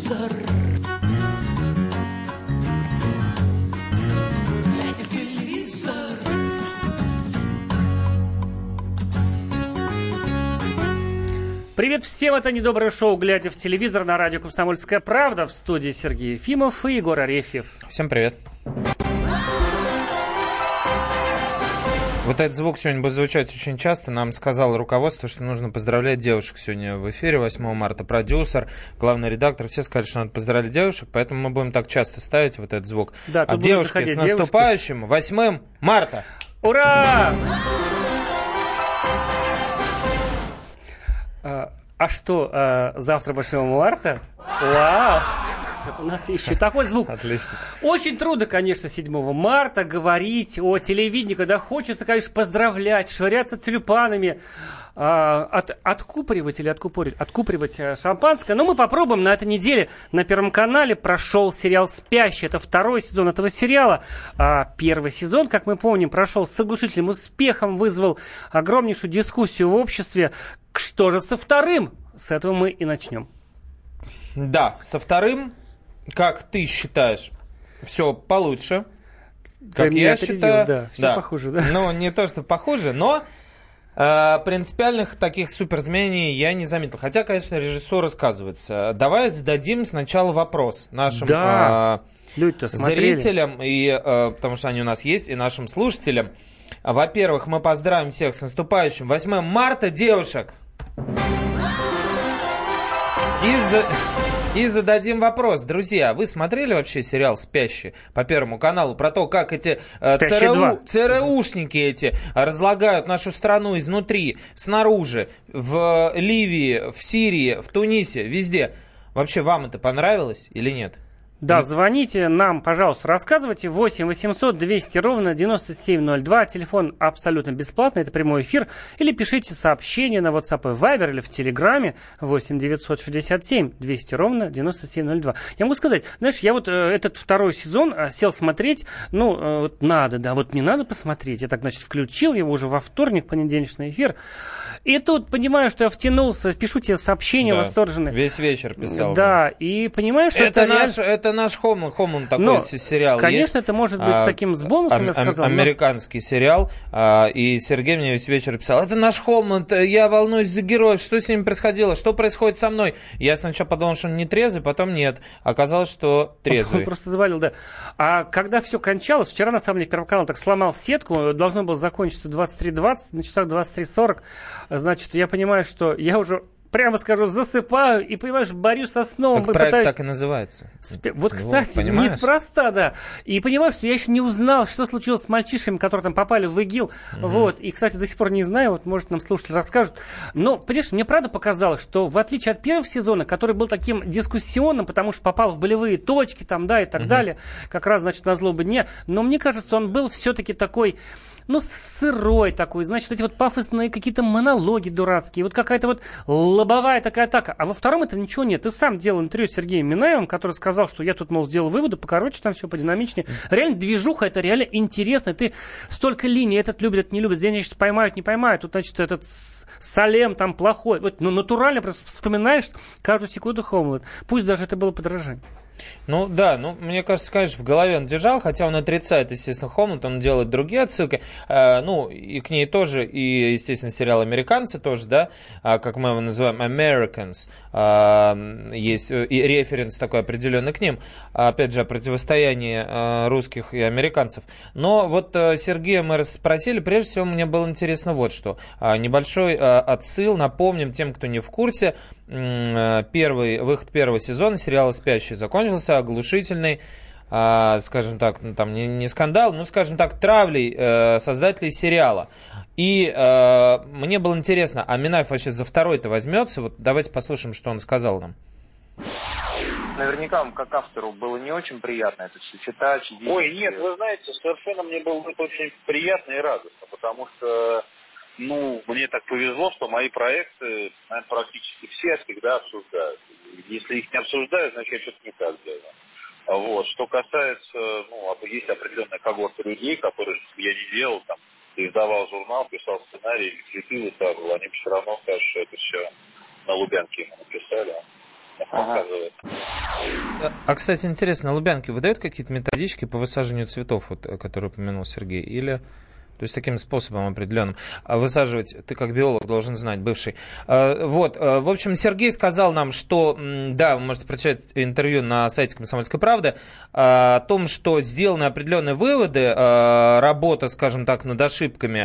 телевизор. Глядя в телевизор. Привет всем, это недоброе шоу «Глядя в телевизор» на радио «Комсомольская правда». В студии Сергей Ефимов и Егор Арефьев. Всем привет. Вот этот звук сегодня будет звучать очень часто. Нам сказало руководство, что нужно поздравлять девушек сегодня в эфире 8 марта. Продюсер, главный редактор, все сказали, что надо поздравлять девушек, поэтому мы будем так часто ставить вот этот звук. Да, а девушки, с наступающим 8 марта! Ура! А что, завтра 8 марта? Вау! У нас еще такой звук. Отлично. Очень трудно, конечно, 7 марта говорить о телевидении, когда хочется, конечно, поздравлять, швыряться тюльпанами, откупоривать шампанское. Но мы попробуем. На этой неделе на Первом канале прошел сериал «Спящий». Это второй сезон этого сериала. Первый сезон, как мы помним, прошел с оглушительным успехом, вызвал огромнейшую дискуссию в обществе. Что же со вторым? С этого мы и начнем. Да, со вторым, как ты считаешь, все получше. Как я считаю, да, все похуже, да? Ну, не то, что похуже, но принципиальных таких суперизменений я не заметил. Хотя, конечно, режиссер рассказывается. Давай зададим сначала вопрос нашим зрителям, потому что они у нас есть, и нашим слушателям. Во-первых, мы поздравим всех с наступающим 8 марта, девушек. И зададим вопрос. Друзья, вы смотрели вообще сериал «Спящий» по Первому каналу? Про то, как эти ЦРУшники эти разлагают нашу страну изнутри, снаружи, в Ливии, в Сирии, в Тунисе, везде. Вообще, вам это понравилось или нет? Да, звоните нам, пожалуйста, рассказывайте. 8 800 200 ровно 9702. Телефон абсолютно бесплатный, это прямой эфир. Или пишите сообщение на WhatsApp и Viber или в Телеграме 8 967 200 ровно 9702. Я могу сказать, знаешь, я вот этот второй сезон сел смотреть, надо, да, вот не надо посмотреть. Я так, значит, включил его уже во вторник, понедельничный эфир. И тут понимаю, что я втянулся, пишу тебе сообщения восторженные. Весь вечер писал. Да, и понимаю, что это наш Хомланд такой сериал. Конечно, есть, это может быть с таким с бонусом, я сказал. Американский сериал, и Сергей мне весь вечер писал: это наш Хомланд, я волнуюсь за героев, что с ним происходило, что происходит со мной. Я сначала подумал, что он не трезвый, потом нет. Оказалось, что трезвый. Он просто завалил, да. А когда все кончалось, вчера, на самом деле, Первый канал так сломал сетку, должно было закончиться 23:20, на часах 23:40. Значит, я понимаю, что я уже, прямо скажу, засыпаю и, понимаешь, борюсь со сном. Так проект так и называется. Вот, кстати, неспроста, да. И понимаю, что я еще не узнал, что случилось с мальчишками, которые там попали в ИГИЛ. Вот. И, кстати, до сих пор не знаю, вот, может, нам слушатели расскажут. Но, понимаешь, мне правда показалось, что в отличие от первого сезона, который был таким дискуссионным, потому что попал в болевые точки там, да, и так далее, как раз, значит, на злобу дня, но мне кажется, он был все-таки такой... сырой такой, значит, эти вот пафосные какие-то монологи дурацкие, вот какая-то вот лобовая такая атака. А во втором это ничего нет. Ты сам делал интервью с Сергеем Минаевым, который сказал, что я тут, мол, сделал выводы, покороче, там все подинамичнее. Реально движуха, это реально интересно. Ты столько линий, этот любит, этот не любит, здесь, значит, поймают, не поймают. Тут, значит, этот Салем там плохой. Вот, натурально просто вспоминаешь каждую секунду Хомланд. Пусть даже это было подражание. Мне кажется, конечно, в голове он держал, хотя он отрицает, естественно, Хомланд, он делает другие отсылки, и к ней тоже, и, естественно, сериал «Американцы» тоже, да, как мы его называем, Americans, есть и референс такой определенный к ним, опять же, о противостоянии русских и американцев. Но вот Сергея мы расспросили, прежде всего, мне было интересно вот что, небольшой отсыл, напомним тем, кто не в курсе, выход первого сезона сериала «Спящий» закончился оглушительной, скажем так, там не скандал, но, скажем так, травлей создателей сериала. И мне было интересно, а Минаев вообще за второй-то возьмется? Вот давайте послушаем, что он сказал нам. Наверняка вам, как автору, было не очень приятно это все читать. Ой, нет, вы знаете, совершенно мне было это очень приятно и радостно, потому что мне так повезло, что мои проекты, наверное, практически все всегда обсуждают. Если их не обсуждают, значит, я что-то не так делаю. Вот. Что касается, есть определенная когорта людей, которые, что я не делал, там, издавал журнал, писал сценарий, клипы высаживал, они все равно скажут, что это все на Лубянке ему написали. рассказывает. А, кстати, интересно, Лубянки выдают какие-то методички по высаживанию цветов, вот, которые упомянул Сергей, или... То есть таким способом определенным. Высаживать, ты как биолог должен знать, бывший. Вот, в общем, Сергей сказал нам, что, да, вы можете прочитать интервью на сайте «Комсомольской правды», о том, что сделаны определенные выводы, работа, скажем так, над ошибками,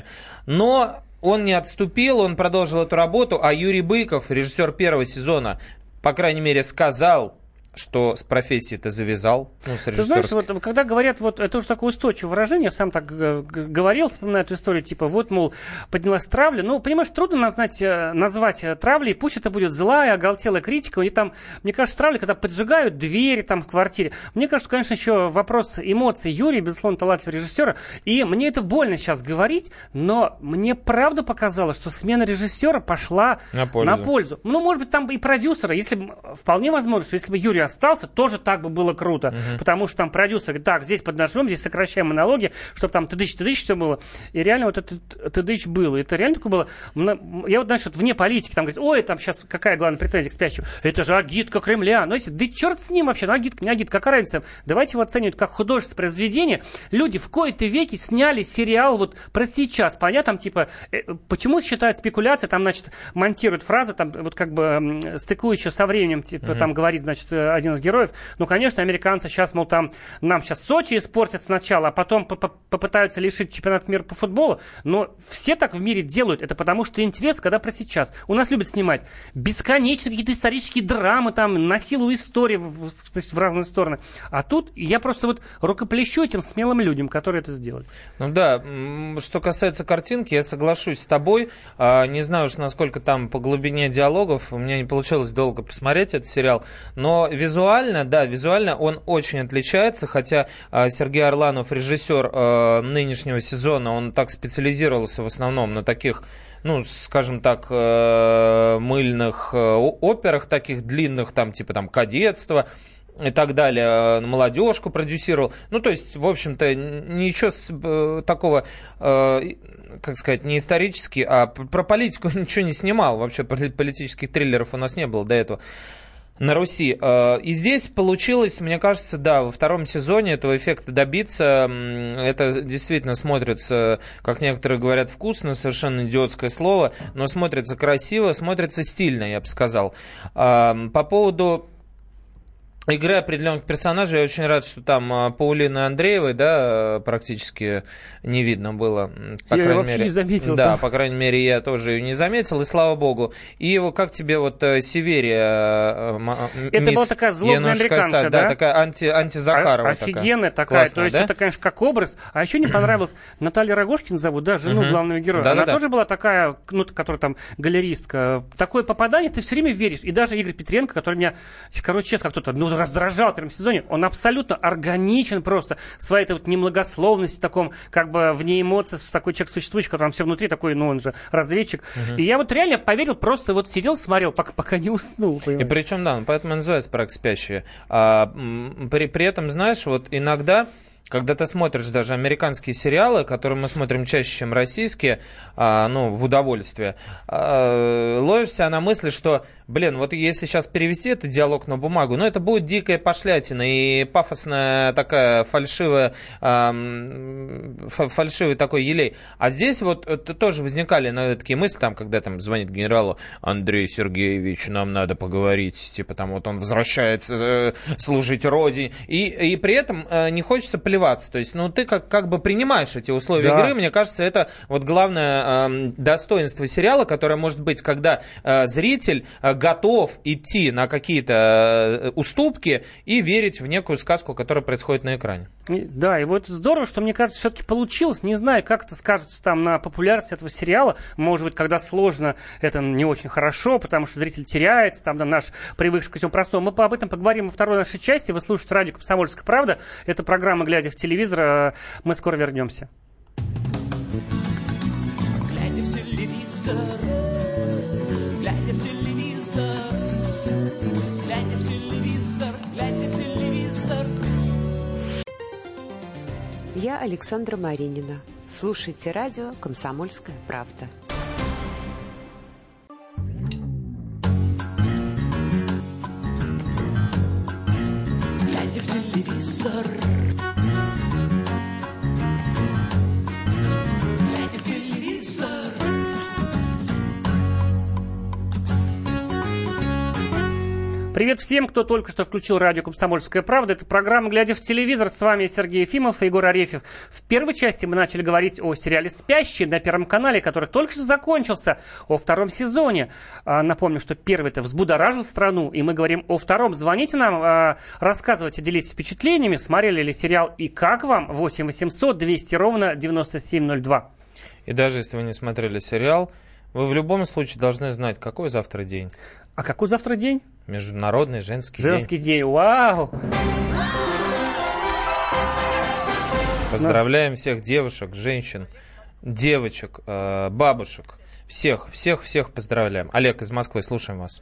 но он не отступил, он продолжил эту работу, а Юрий Быков, режиссер первого сезона, по крайней мере, сказал, что с профессией-то завязал. Ты знаешь, вот когда говорят, вот это уже такое устойчивое выражение, я сам так говорил, вспоминаю эту историю, типа, вот, мол, поднялась травля. Ну, понимаешь, трудно назвать травлей, пусть это будет злая, оголтелая критика. И там, мне кажется, травли, когда поджигают двери там в квартире. Мне кажется, конечно, еще вопрос эмоций. Юрий, безусловно, талантливый режиссер. И мне это больно сейчас говорить, но мне правда показалось, что смена режиссера пошла на пользу. Ну, может быть, там и продюсера, если бы, вполне возможно, что если бы Юрий остался, тоже так бы было круто. Потому что там продюсер говорит, так, здесь поднажмем, здесь сокращаем монологи, чтобы там тыдыч все было. И реально вот этот тыдыч был. Это реально такое было. Я вот, знаешь, вот вне политики, там говорит, ой, там сейчас какая главная претензия к спящему? Это же агитка Кремля. Ну, если, да черт с ним вообще, ну, агитка, не агитка, какая разница? Давайте его оценивать как художественное произведение. Люди в кои-то веки сняли сериал вот про сейчас. Понятно, там, типа, почему считают спекуляции, там, значит, монтируют фразы, там, вот как бы стыкующие со временем, типа, там говорит, значит, один из героев. Ну, конечно, американцы сейчас, мол, там, нам сейчас Сочи испортят сначала, а потом попытаются лишить чемпионат мира по футболу. Но все так в мире делают. Это потому, что интерес, когда про сейчас. У нас любят снимать бесконечно какие-то исторические драмы, там, насилуют истории в разные стороны. А тут я просто вот рукоплещу этим смелым людям, которые это сделали. Ну да, что касается картинки, я соглашусь с тобой. Не знаю уж, насколько там по глубине диалогов. У меня не получилось долго посмотреть этот сериал. Но визуально он очень отличается, хотя Сергей Орланов, режиссер нынешнего сезона, он так специализировался в основном на таких, ну, скажем так, мыльных операх, таких длинных, там, типа там «Кадетство» и так далее, молодежку продюсировал. Ну, то есть, в общем-то, ничего такого, как сказать, не исторически, а про политику ничего не снимал. Вообще политических триллеров у нас не было до этого на Руси. И здесь получилось, мне кажется, да, во втором сезоне этого эффекта добиться. Это действительно смотрится, как некоторые говорят, вкусно, совершенно идиотское слово, но смотрится красиво, смотрится стильно, я бы сказал. По поводу игры определенных персонажей, я очень рад, что там Паулины Андреевой, да, практически не видно было. По крайней вообще мере, не заметил. Да, по крайней мере, я тоже ее не заметил, и слава богу. И как тебе вот Северия? Это была такая злобная американка, да? Такая антизахарова. Офигенная такая. Классная, то есть, да? Это, конечно, как образ. А еще не понравилась Наталья Рогожкина зовут, да, жену главного героя. Да, она тоже была такая, ну, которая там галеристка. Такое попадание ты все время веришь. И даже Игорь Петренко, который меня, короче, честно, как кто-то, раздражал в первом сезоне, он абсолютно органичен просто своей вот немногословности, таком, как бы вне эмоций, такой человек существующий, который там все внутри, такой, ну, он же разведчик. И я вот реально поверил, просто вот сидел, смотрел, пока не уснул. Понимаешь? И причем, да, поэтому и называется проект «Спящие». При этом, знаешь, вот иногда, когда ты смотришь даже американские сериалы, которые мы смотрим чаще, чем российские, ну, в удовольствие, ловишься на мысли, что, блин, вот если сейчас перевести этот диалог на бумагу, ну, это будет дикая пошлятина и пафосная такая фальшивый такой елей. А здесь вот тоже возникали иногда такие мысли, там, когда там звонит генералу: Андрей Сергеевич, нам надо поговорить, типа там вот он возвращается служить Родине, и при этом не хочется плеваться. То есть, ну, ты как бы принимаешь эти условия игры. Мне кажется, это вот главное достоинство сериала, которое может быть, когда зритель готов идти на какие-то уступки и верить в некую сказку, которая происходит на экране. Да, и вот здорово, что, мне кажется, все-таки получилось. Не знаю, как это скажется там на популярности этого сериала. Может быть, когда сложно, это не очень хорошо, потому что зритель теряется, там, да, наш привыкший ко всему простому. Мы об этом поговорим во второй нашей части. Вы слушаете радио «Комсомольская правда». Это программа «Глядя в телевизор». Мы скоро вернемся. Глядя в телевизор, глядя в телевизор, глядя в телевизор, глядя в телевизор. Я Александра Маринина. Слушайте радио «Комсомольская правда». телевизор. Глядя в телевизор. Привет всем, кто только что включил радио «Комсомольская правда». Это программа «Глядя в телевизор». С вами Сергей Ефимов и Егор Арефьев. В первой части мы начали говорить о сериале «Спящие» на Первом канале, который только что закончился, о втором сезоне. Напомню, что первый-то взбудоражил страну, и мы говорим о втором. Звоните нам, рассказывайте, делитесь впечатлениями, смотрели ли сериал и как вам. 8 800 200 ровно 9702. И даже если вы не смотрели сериал, вы в любом случае должны знать, какой завтра день. А какой завтра день? Международный женский день. Женский день, вау! Поздравляем всех девушек, женщин, девочек, бабушек. Всех поздравляем. Олег из Москвы, слушаем вас.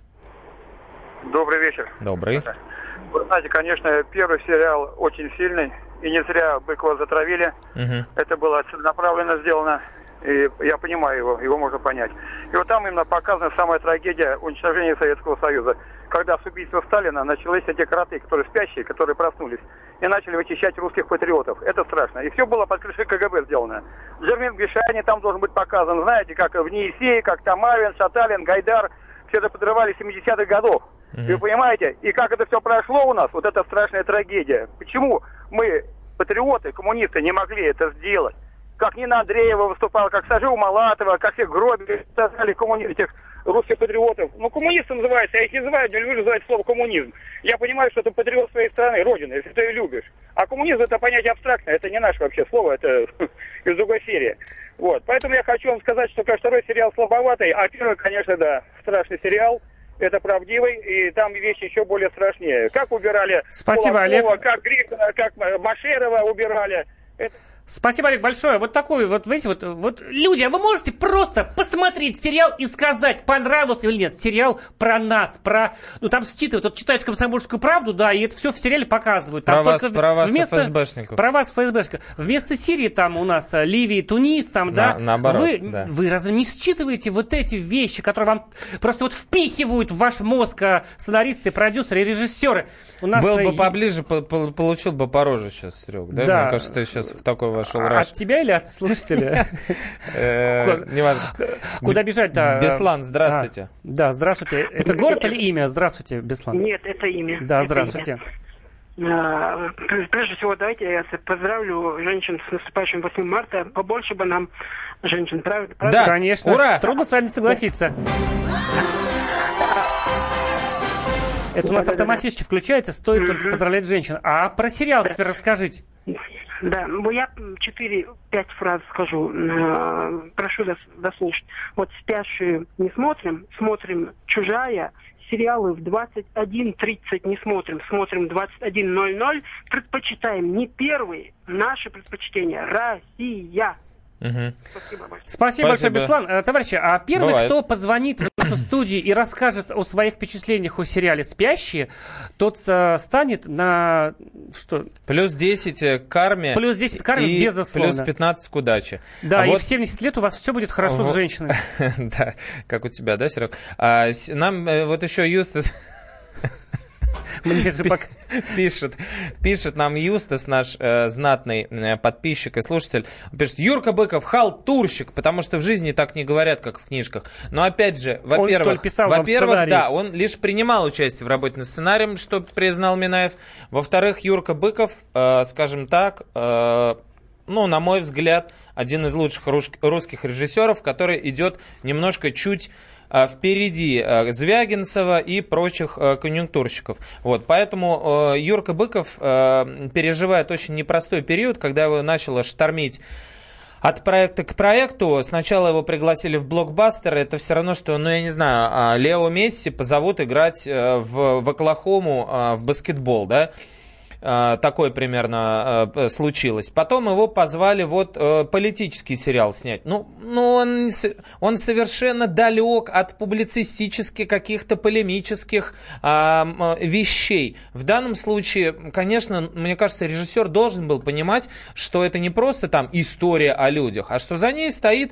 Добрый вечер. Добрый. Вы знаете, конечно, первый сериал очень сильный, и не зря Быкова затравили. Угу. Это было целенаправленно сделано, и я понимаю его можно понять. И вот там именно показана самая трагедия уничтожения Советского Союза. Когда с убийства Сталина начались эти кроты, которые спящие, которые проснулись, и начали вычищать русских патриотов. Это страшно. И все было под крышей КГБ сделано. Джермин Гришани там должен быть показан, знаете, как в Неисее, как Тамарин, Шаталин, Гайдар. Все это подрывали 70-х годов. И вы понимаете, и как это все прошло у нас, вот это страшная трагедия. Почему мы, патриоты, коммунисты, не могли это сделать? Как Нина Андреева выступала, как Сажу Малатова, как всех гробили, создали этих русских патриотов. Ну, коммунисты называются, я их не называю, не люблю называть слово коммунизм. Я понимаю, что это патриот своей страны, родины, если ты ее любишь. А коммунизм это понятие абстрактное, это не наше вообще слово, это из другой серии. Вот, поэтому я хочу вам сказать, что второй сериал слабоватый, а первый, конечно, да, страшный сериал. Это правдивый, и там вещи еще более страшнее. Как убирали Спасибо, Кулакова, Олег. как Гриффина, как Машерова убирали. Спасибо, Олег, большое. Вот такой, вот, видите, вот люди, а вы можете просто посмотреть сериал и сказать, понравился или нет. Сериал про нас, ну там считывают, вот читаешь «Комсомольскую правду», да, и это все в сериале показывают. Там про вас ФСБшников. Про вас ФСБшников. Вместо Сирии там у нас Ливия, Тунис, там, да. Наоборот, вы разве не считываете вот эти вещи, которые вам просто вот впихивают в ваш мозг сценаристы, продюсеры и режиссеры? У нас был бы поближе, получил бы по роже сейчас, Серег, да? Да. Мне кажется, ты сейчас в такой вошел раш. От тебя или от слушателя? Неважно. Куда бежать-то? Беслан, здравствуйте. Да, здравствуйте. Это город или имя? Здравствуйте, Беслан. Нет, это имя. Да, это здравствуйте. Имя. Прежде всего, давайте я поздравлю женщин с наступающим 8 марта. Побольше бы нам женщин, правда? Да, конечно. Ура! Трудно с вами согласиться. Это у нас автоматически включается, стоит только поздравлять женщин. А про сериал теперь расскажите. Да, я 4-5 фраз скажу, прошу дослушать. Вот «Спящие» не смотрим, смотрим «Чужая», сериалы в 21:30 не смотрим, смотрим 21:00, предпочитаем не первые, наши предпочтения, Россия. Угу. Спасибо большое, Беслан. Товарищи, а первый, Бывает. кто позвонит в нашу студию и расскажет о своих впечатлениях о сериале «Спящие», тот станет на что? Плюс 10 к карме. Плюс 10 к карме, и безусловно. Плюс 15 к удаче. Да, и в 70 лет у вас все будет хорошо с женщиной. Да, как у тебя, да, Серег? Нам вот еще Юстас... Мне же пока... Пишет нам Юстас, наш знатный подписчик и слушатель. Он пишет: Юрка Быков халтурщик, потому что в жизни так не говорят, как в книжках. Но опять же, во-первых, да, он лишь принимал участие в работе над сценарием, что признал Минаев. Во-вторых, Юрка Быков, скажем так, ну, на мой взгляд, один из лучших русских режиссеров, который идет немножко чуть впереди Звягинцева и прочих конъюнктурщиков. Вот, поэтому Юрка Быков переживает очень непростой период, когда его начало штормить от проекта к проекту. Сначала его пригласили в блокбастер. Это все равно, что, ну, я не знаю, Лео Месси позовут играть в Оклахому в баскетбол, да? Такое примерно случилось. Потом его позвали вот политический сериал снять. Ну он совершенно далек от публицистических каких-то полемических вещей. В данном случае, конечно, мне кажется, режиссер должен был понимать, что это не просто там история о людях, а что за ней стоит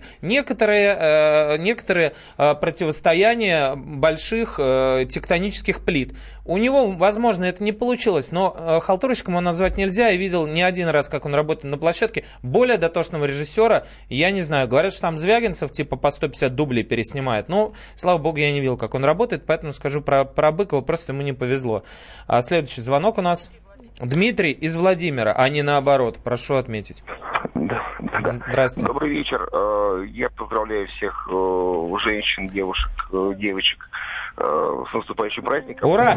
некоторые противостояния больших тектонических плит. у него, возможно, это не получилось, но халтурщиком его назвать нельзя. Я видел не один раз, как он работает на площадке. Более дотошного режиссера, я не знаю. Говорят, что там Звягинцев типа по 150 дублей переснимает. Ну, слава богу, я не видел, как он работает, поэтому скажу про Быкова, просто ему не повезло. Следующий звонок у нас. Дмитрий из Владимира, а не наоборот. Прошу отметить. Да. Здравствуйте. Добрый вечер. Я поздравляю всех женщин, девушек, девочек с наступающим праздником. Ура!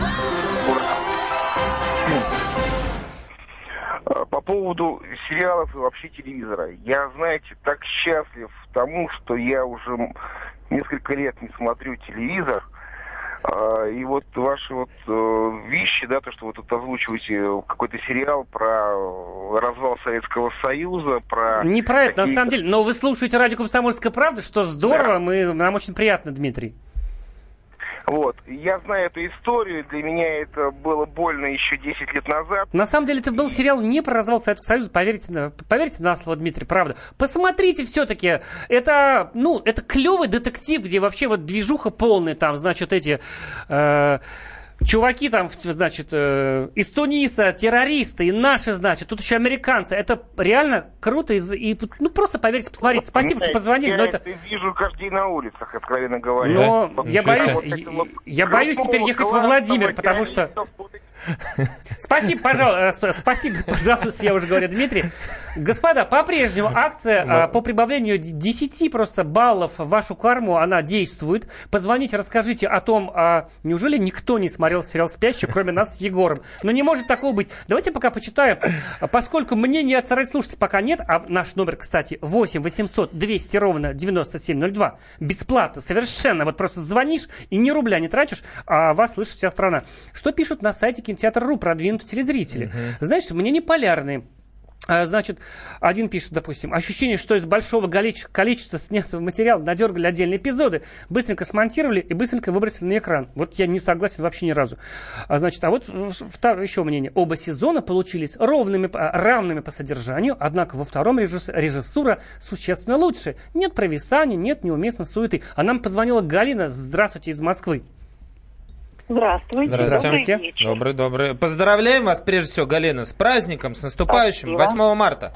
По поводу сериалов и вообще телевизора. Я, знаете, так счастлив тому, что я уже несколько лет не смотрю телевизор. И вот ваши вот вещи, да, то, что вы тут озвучиваете какой-то сериал про развал Советского Союза, про... Не про это, на самом деле, но вы слушаете радио «Комсомольская правда», что здорово, да. Нам очень приятно, Дмитрий. Вот, я знаю эту историю, для меня это было больно еще 10 лет назад. На самом деле это был сериал не про развал Советского Союза, поверьте на слово, Дмитрий, правда. Посмотрите все-таки, это клевый детектив, где вообще вот движуха полная, там, значит, эти... чуваки там, значит, из Туниса, террористы, и наши, значит, тут еще американцы. Это реально круто. Просто поверьте, посмотрите. Спасибо, что позвонили. Я это вижу каждый день на улицах, откровенно говоря. Но я боюсь теперь ехать во Владимир, потому что... Спасибо, пожалуйста, я уже говорю, Дмитрий. Господа, по-прежнему акция по прибавлению 10 просто баллов в вашу карму, она действует. Позвоните, расскажите о том, неужели никто не смотрел сериал «Спящий», кроме нас с Егором? Но не может такого быть. Давайте пока почитаем. Поскольку мнения от радиослушателей пока нет, а наш номер, кстати, 8 800 200 ровно 9702. Бесплатно, совершенно. Вот просто звонишь и ни рубля не тратишь, а вас слышит вся страна. Что пишут на сайте Кинотеатр.ру продвинутые телезрители? Знаешь, мнения полярные. Значит, один пишет, допустим, ощущение, что из большого количества снятого материала надергали отдельные эпизоды, быстренько смонтировали и быстренько выбросили на экран. Вот я не согласен вообще ни разу. Значит, а вот еще мнение. Оба сезона получились равными по содержанию, однако во втором режиссура существенно лучше. Нет провисания, нет неуместной суеты. А нам позвонила Галина, здравствуйте, из Москвы. Здравствуйте. Здравствуйте. Добрый. Поздравляем вас, прежде всего, Галина, с праздником, с наступающим. Спасибо. 8 марта.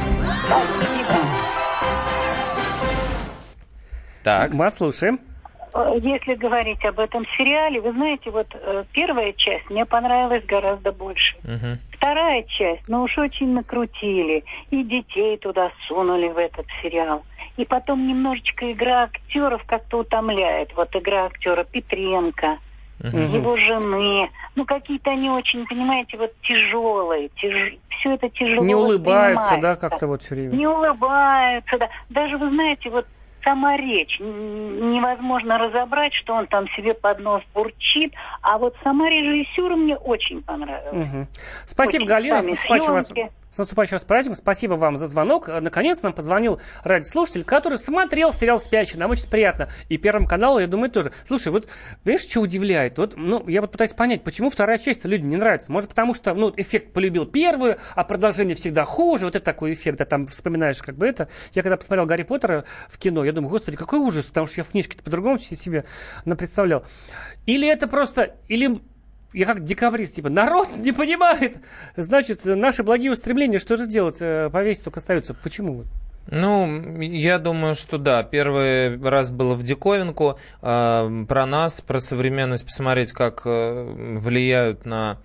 Так. Вас слушаем. Если говорить об этом сериале, вы знаете, вот первая часть мне понравилась гораздо больше. Вторая часть, уж очень накрутили. И детей туда сунули в этот сериал. И потом немножечко игра актеров как-то утомляет. Вот игра актера Петренко. Его жены, какие-то они очень, понимаете, вот тяжелые, все это тяжело. Не улыбаются, да, как-то вот все время. Не улыбаются, да. Даже, вы знаете, вот сама речь, невозможно разобрать, что он там себе под нос бурчит, а вот сама режиссура мне очень понравилась. Спасибо, очень, Галина, с наступающим вас праздником. Спасибо вам за звонок. Наконец нам позвонил радиослушатель, который смотрел сериал «Спящий». Нам очень приятно. И Первому каналу, я думаю, тоже. Слушай, вот, понимаешь, что удивляет? Вот, я вот пытаюсь понять, почему вторая часть людям не нравится. Может, потому что, эффект полюбил первую, а продолжение всегда хуже. Вот это такой эффект, да, там вспоминаешь как бы это. Я когда посмотрел «Гарри Поттера» в кино, я думаю, господи, какой ужас, потому что я в книжке по-другому себе представлял. Или это просто, я как декабрист, народ не понимает. Значит, наши благие устремления, что же делать? Повесить только остается. Почему? Я думаю, что да. Первый раз было в диковинку. Про нас, про современность, посмотреть, как влияют на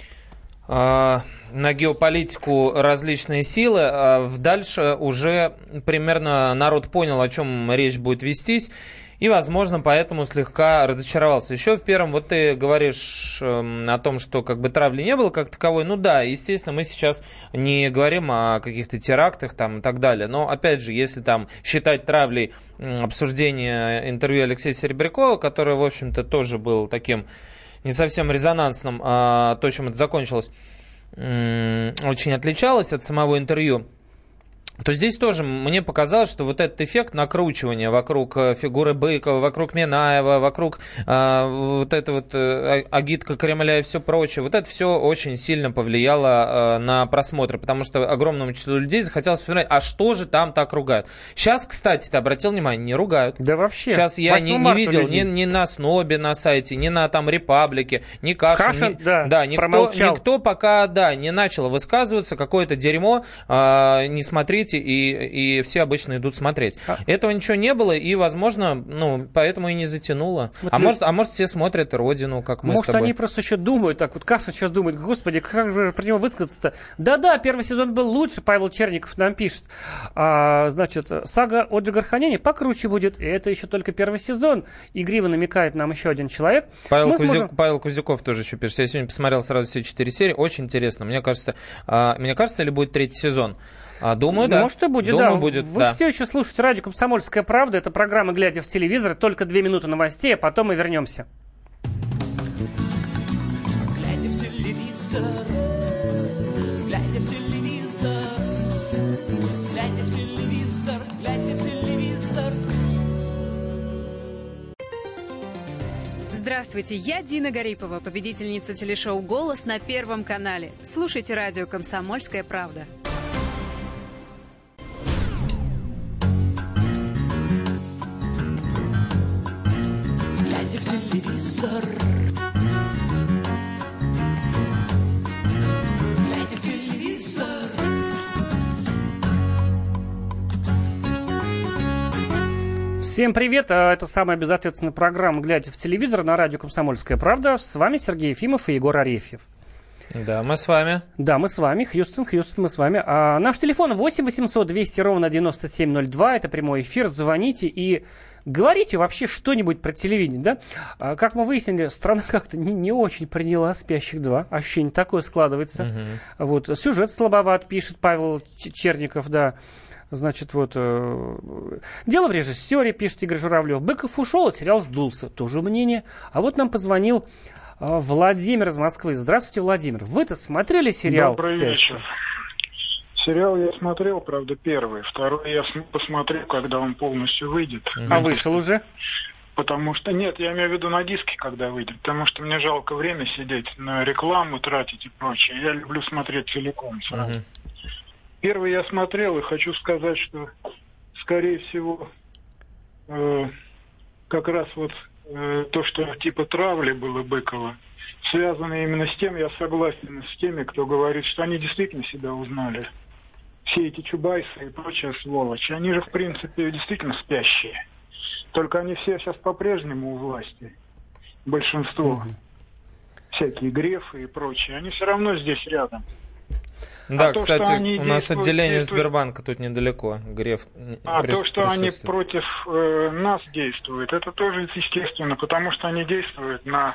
геополитику различные силы. Дальше уже примерно народ понял, о чем речь будет вестись. И, возможно, поэтому слегка разочаровался. Еще в первом, вот ты говоришь о том, что как бы травли не было как таковой. Да, естественно, мы сейчас не говорим о каких-то терактах там и так далее. Но, опять же, если там считать травлей обсуждение интервью Алексея Серебрякова, которое, в общем-то, тоже было таким не совсем резонансным, то, чем это закончилось, очень отличалось от самого интервью. то здесь тоже мне показалось, что вот этот эффект накручивания вокруг фигуры Быкова, вокруг Минаева, вокруг вот это вот агитка Кремля и все прочее, вот это все очень сильно повлияло на просмотры, потому что огромному числу людей захотелось посмотреть, а что же там так ругают. Сейчас, кстати, ты обратил внимание, не ругают. Да вообще. Сейчас я не видел ни на Снобе на сайте, ни на там Репаблике, ни Кашин. Никто пока не начал высказываться, какое-то дерьмо, не смотрите. И все обычно идут смотреть. Этого ничего не было, и, возможно, поэтому и не затянуло. Вот может, все смотрят «Родину», как мы с тобой. Может, они просто еще думают, так вот Каша сейчас думает, господи, как же про него высказаться-то? Да-да, первый сезон был лучше, Павел Черников нам пишет. Значит, сага о Джигарханяне покруче будет, и это еще только первый сезон. Игриво намекает нам еще один человек. Павел Кузяков тоже еще пишет. Я сегодня посмотрел сразу все 4 серии, очень интересно. Мне кажется, или будет 3-й сезон? Думаю, да. Может, и будет, Думаю, да. будет, Вы все еще слушаете радио «Комсомольская правда». Это программа «Глядя в телевизор». Только 2 минуты новостей, а потом мы вернемся. Глядя в телевизор, глядя в телевизор, глядя в телевизор, глядя в телевизор. Здравствуйте, я Дина Гарипова, победительница телешоу «Голос» на Первом канале. Слушайте радио «Комсомольская правда». Телевизор. Глядя в телевизор. Всем привет! Это самая безответственная программа «Глядя в телевизор» на радио «Комсомольская правда». С вами Сергей Ефимов и Егор Арефьев. Да, мы с вами. Да, мы с вами. Хьюстон, мы с вами. Наш телефон 8 800 200 ровно 9702. Это прямой эфир. Звоните и говорите вообще что-нибудь про телевидение, да? Как мы выяснили, страна как-то не очень приняла «Спящих 2». Ощущение такое складывается. Вот. Сюжет слабоват, пишет Павел Черников, да. Значит, вот, дело в режиссере, пишет Игорь Журавлев. Быков ушел, а сериал сдулся. Тоже мнение. А вот нам позвонил Владимир из Москвы. Здравствуйте, Владимир. Вы-то смотрели сериал «Добрый вечер». Сериал я смотрел, правда, первый. Второй я посмотрю, когда он полностью выйдет. А вышел уже? Потому что... Нет, я имею в виду на диске, когда выйдет. Потому что мне жалко время сидеть, на рекламу тратить и прочее. Я люблю смотреть целиком сразу. Первый я смотрел, и хочу сказать, что, скорее всего, как раз вот то, что типа травли было Быкова, связано именно с тем, я согласен с теми, кто говорит, что они действительно себя узнали. Все эти чубайсы и прочая сволочь, они же, в принципе, действительно спящие. Только они все сейчас по-прежнему у власти. Большинство. Всякие Грефы и прочие. Они все равно здесь рядом. Да, кстати, у нас отделение Сбербанка тут недалеко. Греф. То, что они против нас действуют, это тоже естественно, потому что они действуют на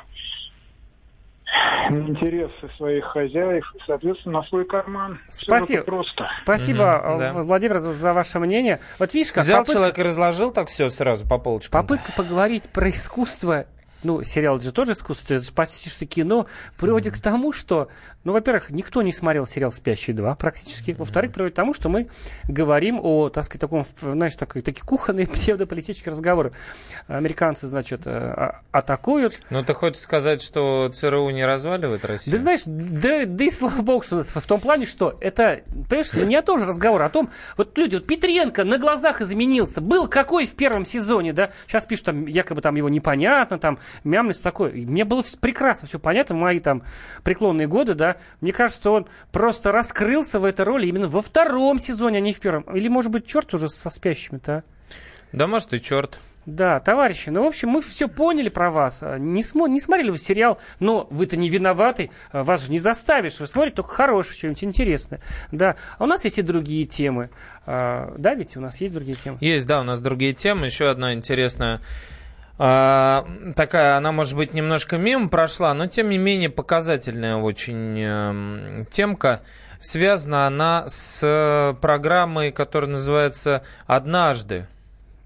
интересы своих хозяев и, соответственно, на свой карман. Спасибо. Просто. Спасибо, Владимир, за ваше мнение. Вот видишь, как взял человек и разложил так все сразу по полочкам. Попытка поговорить про искусство. Ну, сериал же тоже искусство, это же почти что кино, приводит к тому, что, во-первых, никто не смотрел сериал «Спящие 2» практически. Во-вторых, приводит к тому, что мы говорим о, так сказать, таком, знаешь, такие кухонные псевдополитические разговоры. Американцы, значит, атакуют. Ну, ты хочешь сказать, что ЦРУ не разваливает Россию? Да знаешь, да и слава богу, что в том плане, что это, понимаешь, не о том же разговор, а о том, вот люди, вот Петренко на глазах изменился, был какой в первом сезоне, да, сейчас пишут, там, якобы там его непонятно, там, мямность такой. Мне было прекрасно все понятно в мои там преклонные годы, да. Мне кажется, что он просто раскрылся в этой роли именно во втором сезоне, а не в первом. Или, может быть, черт уже со спящими-то, а? Да, может, и черт. Да, товарищи, в общем, мы все поняли про вас. Не смотрели вы сериал, но вы-то не виноваты, вас же не заставишь. Вы смотрите только хорошее, что-нибудь интересное. Да, а у нас есть и другие темы. Да, ведь у нас есть другие темы? Есть, да, у нас другие темы. Еще одна интересная... такая, она, может быть, немножко мимо прошла, но, тем не менее, показательная очень темка. Связана она с программой, которая называется «Однажды».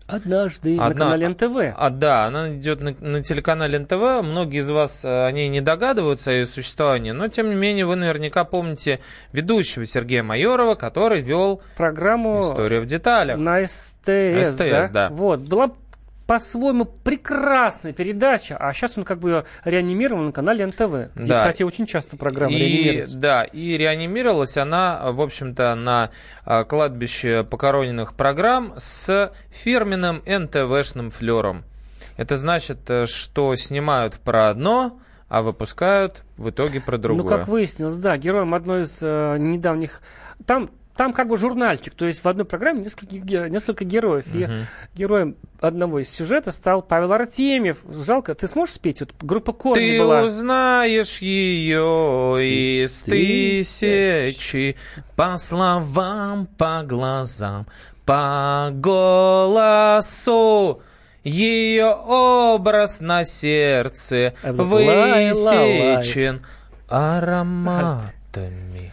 Однажды на канале НТВ. Да, она идет на телеканале НТВ. Многие из вас о ней не догадываются, о ее существовании, но, тем не менее, вы наверняка помните ведущего Сергея Майорова, который вел программу «История в деталях». На СТС, да. Вот, была по-своему прекрасная передача, а сейчас он как бы реанимирован на канале НТВ, где, кстати, очень часто программа реанимируется. Да, и реанимировалась она, в общем-то, на кладбище похороненных программ с фирменным НТВшным флером. Это значит, что снимают про одно, а выпускают в итоге про другое. Ну, как выяснилось, да, героем одной из недавних... Там как бы журнальчик, то есть в одной программе несколько героев. И героем одного из сюжетов стал Павел Артемьев. Жалко, ты сможешь спеть? Вот группа «Корни» была. Ты узнаешь ее из тысячи по словам, по глазам, по голосу. Ее образ на сердце высечен ароматами.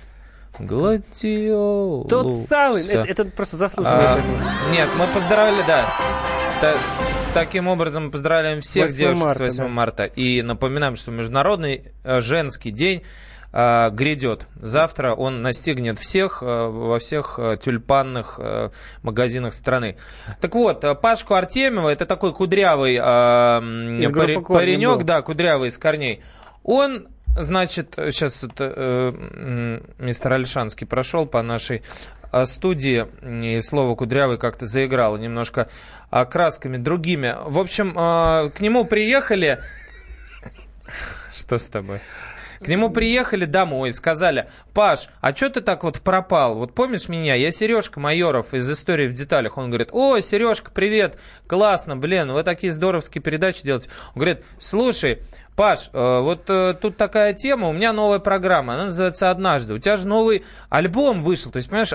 Гладиолуса. Тот самый, это просто заслуживает этого. Нет, мы поздравили, да. Таким образом мы поздравляем всех девушек с 8 марта. И напоминаем, что Международный женский день грядет. Завтра он настигнет всех во всех тюльпанных магазинах страны. Так вот, Пашку Артемьева, это такой кудрявый паренек, да, кудрявый из Корней. Он... Значит, сейчас мистер Альшанский прошел по нашей студии, и слово «кудрявый» как-то заиграло немножко красками другими. В общем, к нему приехали... Что с тобой? К нему приехали домой и сказали: Паш, а что ты так вот пропал? Вот помнишь меня? Я Сережка Майоров из «Истории в деталях». Он говорит: о, Сережка, привет, классно, блин, вы такие здоровские передачи делаете. Он говорит: слушай, Паш, вот тут такая тема, у меня новая программа, она называется «Однажды». У тебя же новый альбом вышел, то есть, понимаешь,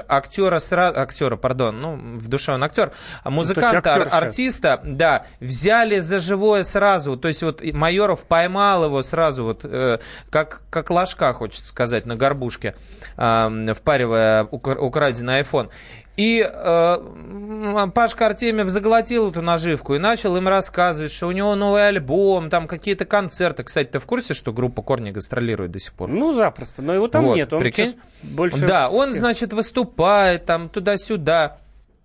в душе он актер, музыканта, артиста, да, взяли за живое сразу, то есть вот Майоров поймал его сразу, вот как ложка, хочется сказать, на горбушке, впаривая украденный iPhone. И Пашка Артемьев заглотил эту наживку и начал им рассказывать, что у него новый альбом, там какие-то концерты. Кстати, ты в курсе, что группа «Корни» гастролирует до сих пор? Ну, запросто, но его там вот, нет. Он прикинь? Больше да, он, всех. Значит, выступает там туда-сюда,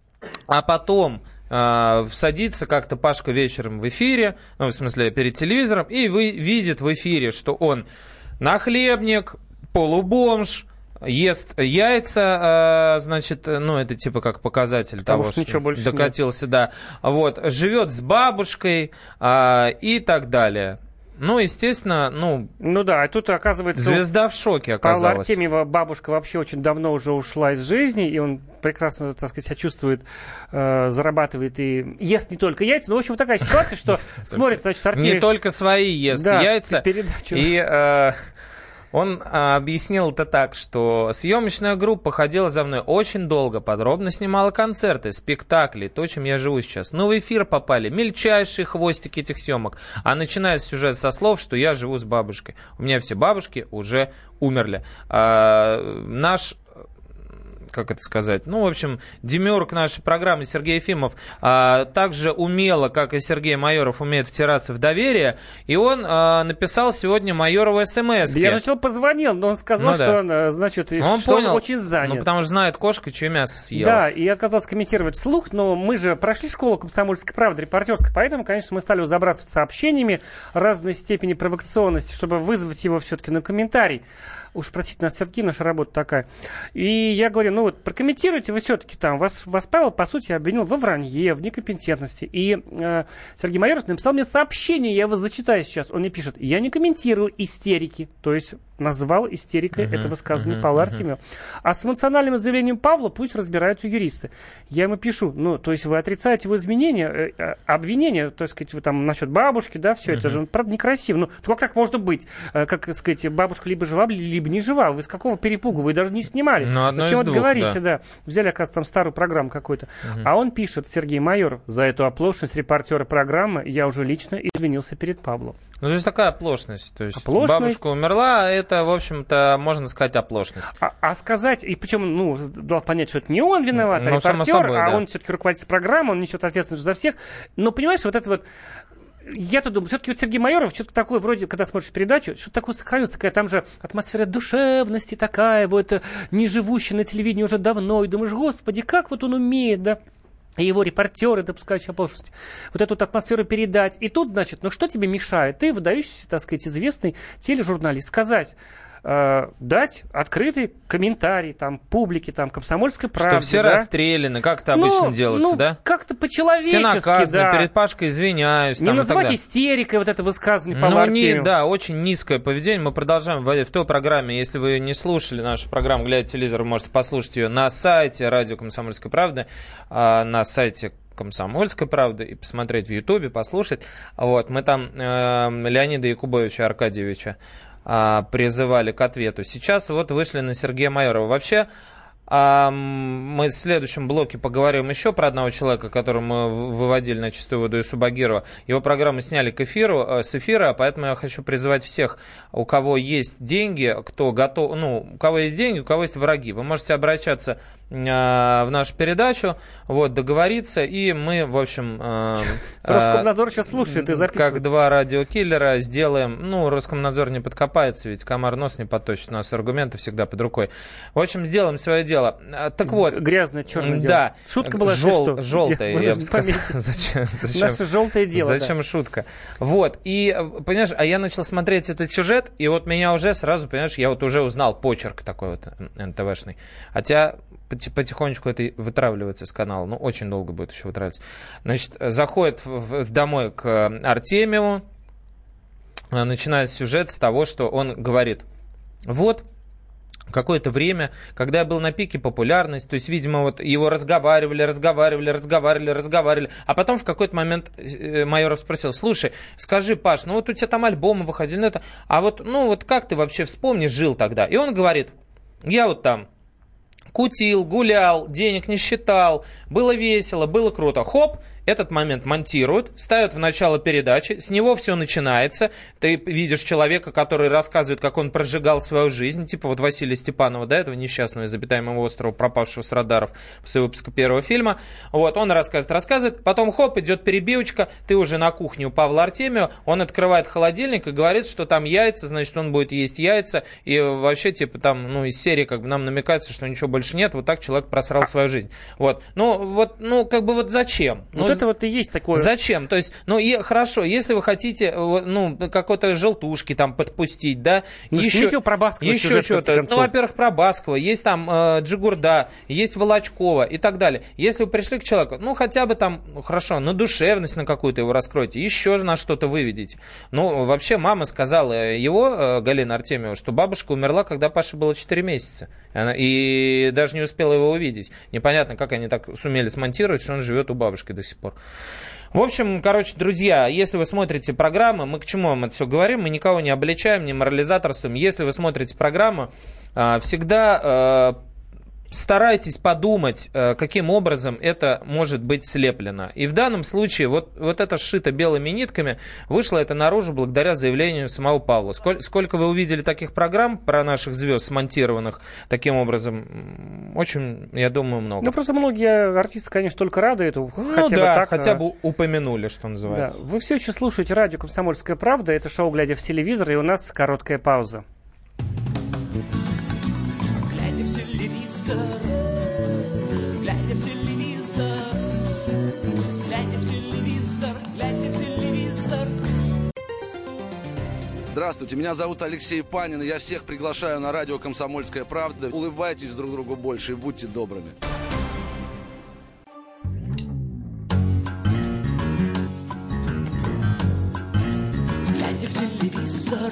а потом садится как-то Пашка вечером в эфире, ну, в смысле, перед телевизором, и видит в эфире, что он нахлебник, полубомж, ест яйца, значит, ну, это типа как показатель того, что докатился, да. Вот, живет с бабушкой и так далее. Ну, естественно, Ну да, а тут, оказывается... Звезда в шоке оказалась. Павла Артемьева бабушка вообще очень давно уже ушла из жизни, и он прекрасно, так сказать, себя чувствует, зарабатывает и ест не только яйца. Ну, в общем, вот такая ситуация, что смотрит, значит, Артемьев... Не только свои ест яйца. И... Он объяснил это так, что съемочная группа ходила за мной очень долго, подробно снимала концерты, спектакли, то, чем я живу сейчас. Но в эфир попали мельчайшие хвостики этих съемок. А начинается сюжет со слов, что я живу с бабушкой. У меня все бабушки уже умерли. Наш... как это сказать, в общем, демиург нашей программы Сергей Ефимов также умело, как и Сергей Майоров, умеет втираться в доверие, и он написал сегодня Майорову смс. Я сначала позвонил, но он сказал, что он, значит, он очень занят. Ну, потому что знает кошка, чье мясо съела. Да, и отказался комментировать вслух, но мы же прошли школу «Комсомольской правды» репортерской, поэтому, конечно, мы стали забрасывать сообщениями разной степени провокационности, чтобы вызвать его все-таки на комментарий. Уж простите нас, Сергей, наша работа такая. И я говорю, прокомментируйте вы все-таки там. Вас Павел, по сути, обвинил во вранье, в некомпетентности. И Сергей Майоров написал мне сообщение, я его зачитаю сейчас. Он мне пишет: я не комментирую истерики. То есть назвал истерикой это высказывание Павла Артемьева. А с эмоциональным заявлением Павла пусть разбираются юристы. Я ему пишу, то есть вы отрицаете его обвинения, так сказать, вы там насчет бабушки, да, все это же, правда, некрасиво. Как так может быть? Как сказать, бабушка либо жива, либо не жива. Вы с какого перепугу? Вы даже не снимали. О чем вы говорите, да. Взяли, оказывается, там старую программу какую-то. А он пишет, Сергей Майоров: за эту оплошность репортера программы я уже лично извинился перед Пабло. Ну, то есть такая оплошность. То есть бабушка умерла, это, в общем-то, можно сказать, оплошность. А сказать, и причем, дал понять, что это не он виноват, а репортер, собой, да. Он все-таки руководитель программы, он несет ответственность за всех. Но, понимаешь, вот это вот... Я-то думаю, все-таки вот Сергей Майоров, что-то такое, вроде, когда смотришь передачу, что-то такое сохранилось, такая, там же атмосфера душевности такая, вот, не живущая на телевидении уже давно, и думаешь, господи, как вот он умеет, да, и его репортеры, допускающие оплошности, вот эту вот атмосферу передать. И тут, значит, что тебе мешает? Ты, выдающийся, так сказать, известный тележурналист, сказать... дать открытый комментарий там, публике, там, «Комсомольской правде». Что все расстреляны, как это обычно делается, да? Как-то по-человечески, все наказаны, перед Пашкой извиняюсь. Не называть истерикой вот это высказывание по Артемию. Да, очень низкое поведение. Мы продолжаем в той программе. Если вы не слушали нашу программу «Глядя телевизор», вы можете послушать ее на сайте радио «Комсомольская правда», на сайте «Комсомольской правды» и посмотреть в Ютубе, послушать. Вот, мы там Леонида Якубовича Аркадьевича призывали к ответу. Сейчас вот вышли на Сергея Майорова. Вообще, мы в следующем блоке поговорим еще про одного человека, которого мы выводили на чистую воду из Субагирова. Его программу сняли с эфира, поэтому я хочу призывать всех, у кого есть деньги, кто готов, у кого есть деньги, у кого есть враги. Вы можете обращаться в нашу передачу, вот, договориться, и мы, в общем... Роскомнадзор сейчас слушает и записывает. Как два радиокиллера сделаем... Роскомнадзор не подкопается, ведь комар нос не поточит, у нас аргументы всегда под рукой. В общем, сделаем свое дело. Так вот... Грязное черное дело. Да. Шутка была, желтая, я бы сказал. Зачем? Наше желтое дело. Зачем шутка? Вот, и, понимаешь, я начал смотреть этот сюжет, и вот меня уже сразу, понимаешь, я вот уже узнал почерк такой вот НТВшный. Хотя... Потихонечку это вытравливается с канала. Очень долго будет еще вытравливаться. Значит, заходит домой к Артемьеву. Начинается сюжет с того, что он говорит. Вот, какое-то время, когда я был на пике популярности, то есть, видимо, вот его разговаривали, а потом в какой-то момент Майоров спросил: слушай, скажи, Паш, вот у тебя там альбомы выходили, а вот как ты вообще, вспомни, жил тогда? И он говорит: я вот там кутил, гулял, денег не считал, было весело, было круто. Хоп, этот момент монтируют, ставят в начало передачи, с него все начинается. Ты видишь человека, который рассказывает, как он прожигал свою жизнь, типа вот Василия Степанова, да, этого несчастного из обитаемого острова, пропавшего с радаров после выпуска первого фильма. Вот, он рассказывает, потом хоп, идет перебивочка, ты уже на кухне у Павла Артемьева, он открывает холодильник и говорит, что там яйца, значит, он будет есть яйца, и вообще, типа, там, из серии, как бы, нам намекается, что ничего больше нет, вот так человек просрал свою жизнь. Вот, зачем? Это вот и есть такое. Зачем? То есть, хорошо, если вы хотите, какой-то желтушки там подпустить, да, еще про Баскова еще что-то. Во-первых, про Баскова, есть там Джигурда, есть Волочкова и так далее. Если вы пришли к человеку, хотя бы там, хорошо, на душевность на какую-то его раскройте, еще на что-то выведите. Вообще, мама сказала его, Галина Артемьева, что бабушка умерла, когда Паше было 4 месяца. И даже не успела его увидеть. Непонятно, как они так сумели смонтировать, что он живет у бабушки до сих пор. В общем, друзья, если вы смотрите программы, мы к чему вам это все говорим? Мы никого не обличаем, не морализаторствуем. Если вы смотрите программу, всегда старайтесь подумать, каким образом это может быть слеплено. И в данном случае вот это сшито белыми нитками, вышло это наружу благодаря заявлению самого Павла. Сколько вы увидели таких программ про наших звезд, смонтированных таким образом? Очень, я думаю, много. Просто многие артисты, конечно, только рады этому. Хотя бы упомянули, что называется. Да. Вы все еще слушаете радио «Комсомольская правда». Это шоу «Глядя в телевизор», и у нас короткая пауза. Глядя в телевизор, глядя в телевизор, глядя в телевизор. Здравствуйте, меня зовут Алексей Панин, и я всех приглашаю на радио «Комсомольская правда». Улыбайтесь друг другу больше и будьте добрыми. Глядя в телевизор.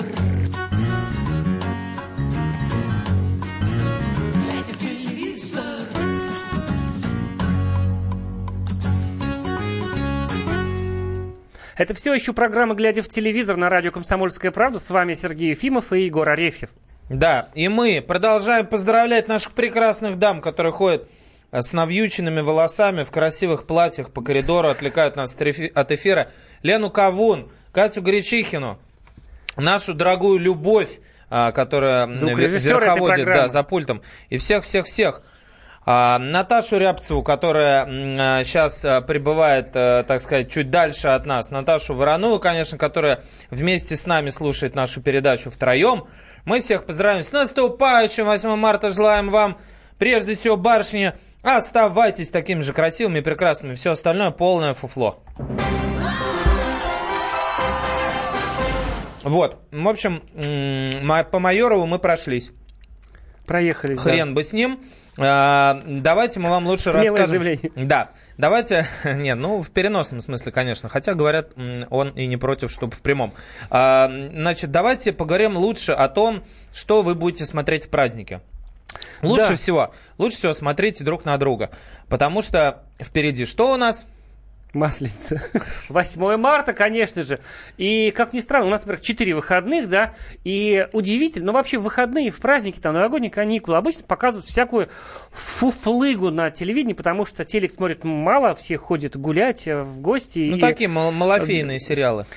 Это все еще программа «Глядя в телевизор» на радио «Комсомольская правда». С вами Сергей Ефимов и Егор Арефьев. Да, и мы продолжаем поздравлять наших прекрасных дам, которые ходят с навьюченными волосами в красивых платьях по коридору, отвлекают нас от эфира. Лену Кавун, Катю Гречихину, нашу дорогую любовь, которая верховодит за пультом, и всех-всех-всех. Наташу Рябцеву, которая сейчас пребывает, так сказать, чуть дальше от нас. Наташу Воронову, конечно, которая вместе с нами слушает нашу передачу втроем. Мы всех поздравляем с наступающим 8 марта. Желаем вам, прежде всего, барышни, оставайтесь такими же красивыми и прекрасными. Все остальное полное фуфло. Вот, в общем, по Майорову мы прошлись. Проехались, Хрен бы с ним. Давайте мы вам лучше расскажем. Заявление. Да, давайте, в переносном смысле, конечно, хотя, говорят, он и не против, чтобы в прямом. Значит, давайте поговорим лучше о том, что вы будете смотреть в празднике. Лучше всего смотрите друг на друга, потому что впереди что у нас? Масленица. 8 марта, конечно же. И, как ни странно, у нас, например, 4 выходных, да, и удивительно, но вообще в выходные, в праздники, там, новогодние каникулы обычно показывают всякую фуфлыгу на телевидении, потому что телек смотрит мало, все ходят гулять в гости. Такие малофейные сериалы.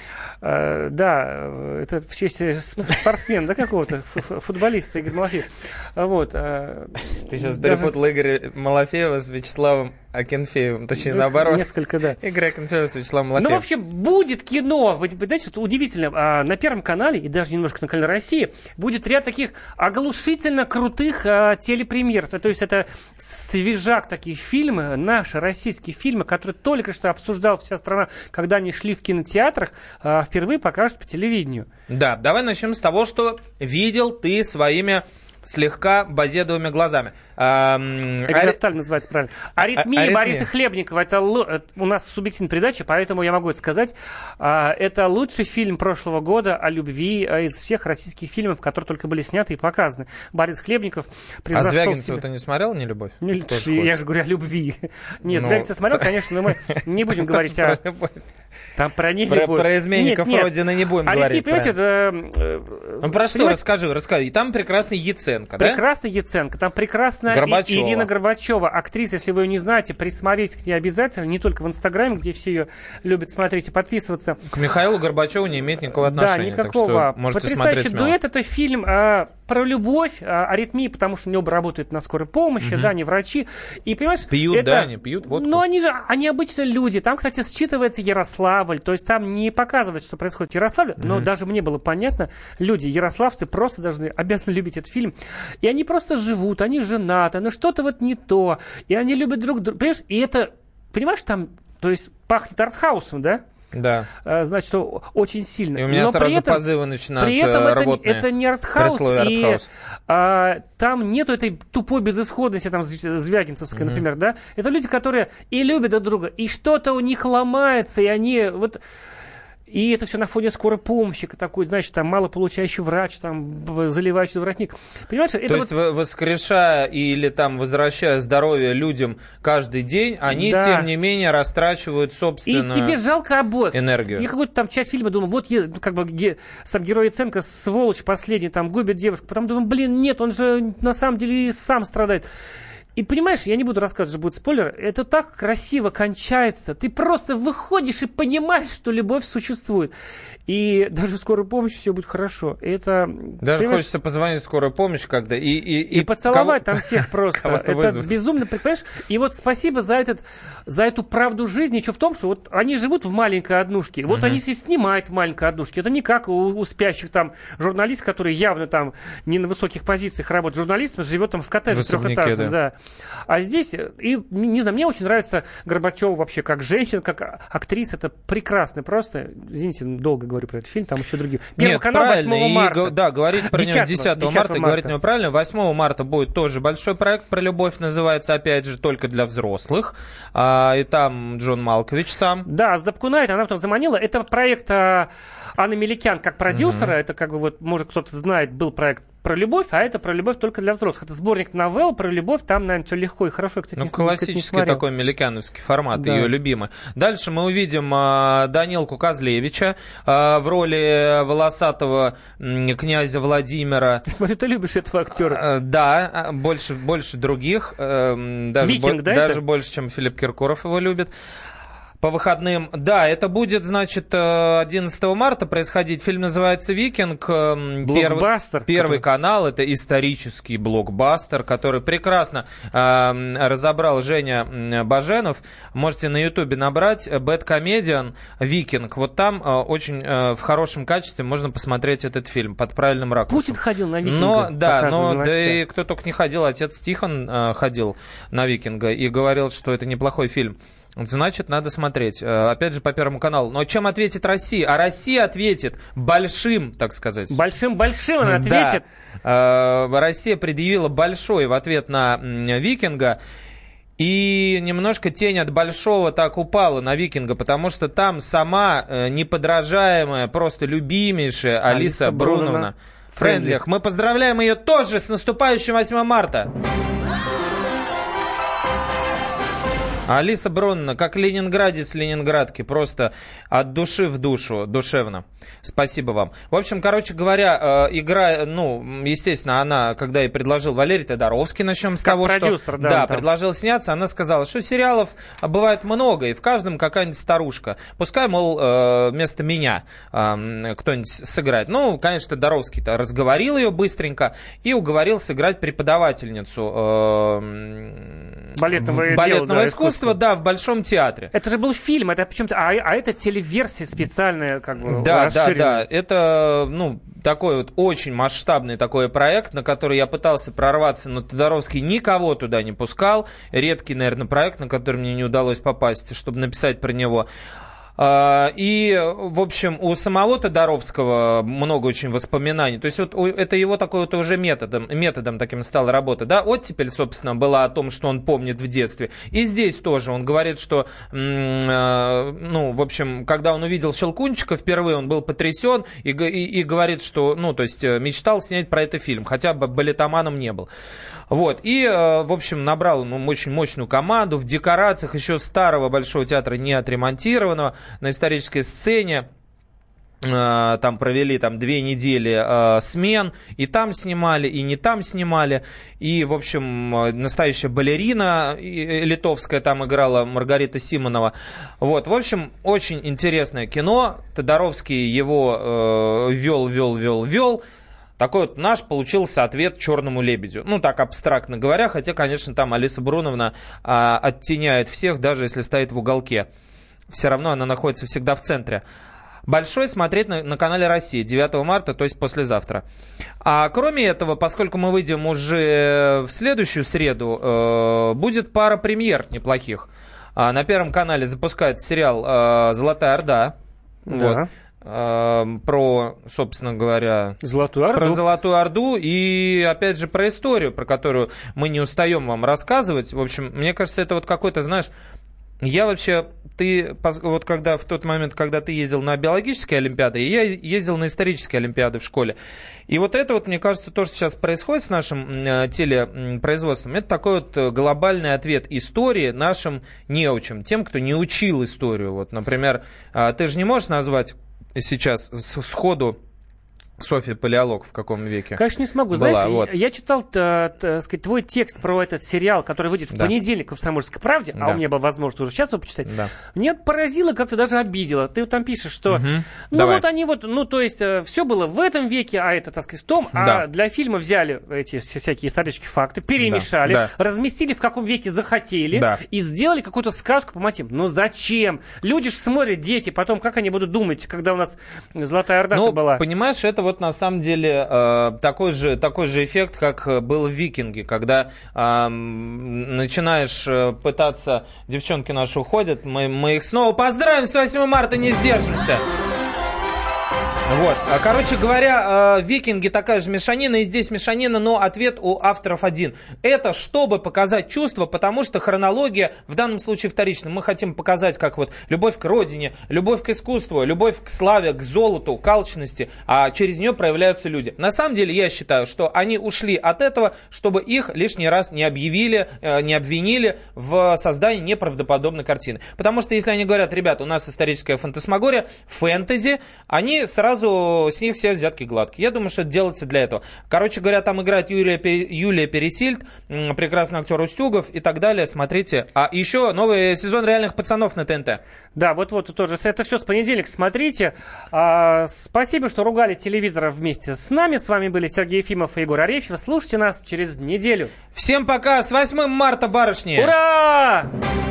Да, это в честь спортсмена, да, какого-то, футболиста Игоря Малафеева. Вот. Ты сейчас перепутал Игоря Малафеева с Вячеславом Акинфеевым, точнее, наоборот. Несколько, да. Игорь Акинфеев с Вячеславом Малафеевым. Ну, в общем, будет кино. Вы знаете, что удивительно, на Первом канале, и даже немножко на канале России, будет ряд таких оглушительно крутых телепремьер. То есть это свежак, такие фильмы, наши российские фильмы, которые только что обсуждала вся страна, когда они шли в кинотеатрах, впервые покажут по телевидению. Да, давай начнем с того, что видел ты своими слегка базедовыми глазами. Экзоталь называется правильно. «Аритмия» Бориса Хлебникова. Это у нас субъективная передача, поэтому я могу это сказать. Это лучший фильм прошлого года о любви из всех российских фильмов, которые только были сняты и показаны. Борис Хлебников превзошел себя. Звягинцева ты не смотрел «Не любовь»? Я же говорю о любви. Нет, Звягинцева смотрел, конечно, но мы не будем говорить о... Там про нелюбовь. Про изменников Родины не будем говорить. Ну, про что? Расскажи. И там прекрасный Яценко, да? Прекрасный Яценко. Там прекрасная Ирина Горбачева, актриса. Если вы ее не знаете, присмотритесь к ней обязательно. Не только в Инстаграме, где все ее любят смотреть и подписываться. К Михаилу Горбачеву не имеет никакого отношения. Да, никакого. Потрясающий дуэт. Это фильм про любовь, аритмии, потому что у него работают на скорой помощи, да, они врачи. И, понимаешь, они пьют водку. Но они обычно люди. Там, кстати, считывается Ярославль. То есть там не показывают, что происходит в Ярославле, но даже мне было понятно, люди, ярославцы, просто обязаны любить этот фильм. И они просто живут, они женаты, но что-то вот не то. И они любят друг друга. Понимаешь, и это, понимаешь, там, то есть пахнет артхаусом, да? Да. Значит, очень сильно. И у меня но сразу позывы начинаются. При этом это не артхаус, и там нету этой тупой безысходности, там, звягинцевской, например, да? Это люди, которые и любят друг друга, и что-то у них ломается, и они вот... И это все на фоне скорой помощи, такой, значит, там малополучающий врач, там заливающий воротник. Понимаешь, это то есть, воскрешая или там возвращая здоровье людям каждый день, они, тем не менее, растрачивают собственную энергию. И тебе жалко обоих. Энергию. Я какую-то там часть фильма думал, вот как бы сам герой Яценко, сволочь последний, там губит девушку. Потом думаю, нет, он же на самом деле и сам страдает. И понимаешь, я не буду рассказывать, что будет спойлер, это так красиво кончается. Ты просто выходишь и понимаешь, что любовь существует. И даже в скорой помощи все будет хорошо. Это, даже хочется позвонить в скорую помощь, когда... И поцеловать там всех просто. Это вызвать. Безумно, понимаешь? И вот спасибо за эту правду жизни. Еще в том, что вот они живут в маленькой однушке. Вот они снимают в маленькой однушке. Это не как у спящих там журналистов, которые явно там не на высоких позициях работают. Журналист живет там в коттедже трехэтажном. Да. А здесь, и не знаю, мне очень нравится Горбачева вообще как женщина, как актриса. Это прекрасно просто. Извините, долго говорю про этот фильм, там еще другие. Первый канал 8 марта. Да, говорить про него 10 марта, говорить про него правильно. 8 марта будет тоже большой проект про любовь, называется, опять же, только для взрослых. И там Джон Малкович сам. Да, с Дапкунайт, она потом заманила. Это проект Анны Меликян как продюсера. Это как бы вот, может, кто-то знает, был проект про любовь, а это про любовь только для взрослых. Это сборник новелл про любовь, там, наверное, все легко и хорошо. Классический такой меликяновский формат, да. Ее любимый. Дальше мы увидим Данилку Козлевича в роли волосатого князя Владимира. Я смотрю, ты любишь этого актера. Да, больше других. Даже Викинг, да, даже больше, чем Филипп Киркоров его любит. по выходным. Да, это будет, значит, 11 марта происходить. Фильм называется «Викинг». Блокбастер. Первый канал. Это исторический блокбастер, который прекрасно разобрал Женя Баженов. Можете на Ютубе набрать «Bad Comedian Викинг». Вот там очень в хорошем качестве можно посмотреть этот фильм под правильным ракурсом. Путин ходил на «Викинга». Да и кто только не ходил. Отец Тихон ходил на «Викинга» и говорил, что это неплохой фильм. Значит, надо смотреть. Опять же, по Первому каналу. Но чем ответит Россия? А Россия ответит большим, так сказать. Большим-большим она ответит. Да. Россия предъявила большой в ответ на «Викинга». И немножко тень от большого так упала на «Викинга», потому что там сама неподражаемая, просто любимейшая Алиса Бруновна Фрейндлих. Мы поздравляем ее тоже с наступающим 8 марта. Алиса Бруновна, как ленинградец ленинградки, просто от души в душу, душевно. Спасибо вам. В общем, короче говоря, игра, естественно, она, когда ей предложил Валерий Тодоровский, начнем с того, продюсер, что предложил сняться, она сказала, что сериалов бывает много, и в каждом какая-нибудь старушка. Пускай, мол, вместо меня кто-нибудь сыграет. Ну, конечно, Тодоровский-то разговорил ее быстренько и уговорил сыграть преподавательницу балетного искусства. Да, в Большом театре. Это же был фильм, это почему-то, а это телеверсия специальная, как бы. Да. Это, такой вот очень масштабный такой проект, на который я пытался прорваться, но Тодоровский никого туда не пускал. Редкий, наверное, проект, на который мне не удалось попасть, чтобы написать про него. И, в общем, у самого Тодоровского много очень воспоминаний. То есть вот это его такой вот уже методом таким стала работа. Да? Оттепель, собственно, была о том, что он помнит в детстве. И здесь тоже он говорит, что, в общем, когда он увидел Щелкунчика впервые, он был потрясен и говорит, что, мечтал снять про это фильм, хотя бы балетоманом не был. Вот, и, в общем, набрал очень мощную команду в декорациях еще старого Большого театра, не отремонтированного, на исторической сцене. Там провели 2 недели смен, и там снимали, и не там снимали. И, в общем, настоящая балерина литовская там играла, Маргарита Симонова. Вот, в общем, очень интересное кино. Тодоровский его вел. Такой вот наш получился ответ «Черному лебедю». Так абстрактно говоря, хотя, конечно, там Алиса Бруновна оттеняет всех, даже если стоит в уголке. Все равно она находится всегда в центре. Большой смотреть на канале «Россия» 9 марта, то есть послезавтра. А кроме этого, поскольку мы выйдем уже в следующую среду, будет пара премьер неплохих. На Первом канале запускается сериал «Золотая Орда». Да. Вот. Про, собственно говоря, Золотую Орду и, опять же, про историю, про которую мы не устаем вам рассказывать. В общем, мне кажется, это вот какой-то, знаешь, вот когда в тот момент, когда ты ездил на биологические олимпиады, я ездил на исторические олимпиады в школе. И вот это вот, мне кажется, то, что сейчас происходит с нашим телепроизводством, это такой вот глобальный ответ истории нашим неучим, тем, кто не учил историю. Вот, например, ты же не можешь назвать сейчас сходу Софья Палеолог в каком веке? Конечно, не смогу. Была, знаешь, вот. Я читал, твой текст про этот сериал, который выйдет в понедельник в «Комсомольской правде», а у меня была возможность уже сейчас его почитать. Да. Меня поразило, как-то даже обидело. Ты вот там пишешь, что все было в этом веке, а это, так сказать, в том, а для фильма взяли эти всякие исторические факты, перемешали, разместили в каком веке захотели и сделали какую-то сказку по мотивам. Но зачем? Люди же смотрят, дети, потом как они будут думать, когда у нас Золотая Орда была? Понимаешь, это вот на самом деле такой же эффект, как был в «Викинге», когда начинаешь пытаться, девчонки наши уходят, мы их снова поздравим с 8 марта, не сдержимся. Вот. Короче говоря, «Викинги» такая же мешанина, и здесь мешанина, но ответ у авторов один. Это чтобы показать чувства, потому что хронология в данном случае вторична. Мы хотим показать, как вот любовь к родине, любовь к искусству, любовь к славе, к золоту, к алчности, а через нее проявляются люди. На самом деле, я считаю, что они ушли от этого, чтобы их лишний раз не обвинили в создании неправдоподобной картины. Потому что если они говорят, ребят, у нас историческая фантасмагория, фэнтези, они сразу сразу с них все взятки гладкие. Я думаю, что это делается для этого. Короче говоря, там играет Юлия Пересильд, прекрасный актер Устюгов и так далее. Смотрите. А еще новый сезон «Реальных пацанов» на ТНТ. Да, вот тоже. Это все с понедельника. Смотрите. Спасибо, что ругали телевизор вместе с нами. С вами были Сергей Ефимов и Егор Арефьев. Слушайте нас через неделю. Всем пока. С 8 марта, барышни. Ура!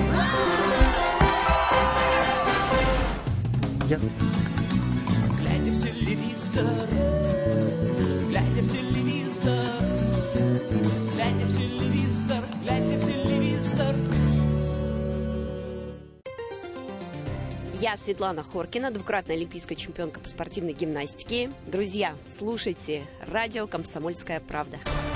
Глядя в телевизор, глядя в телевизор, глядя в телевизор, глядя в телевизор. Я Светлана Хоркина, двукратная олимпийская чемпионка по спортивной гимнастике. Друзья, слушайте радио «Комсомольская правда».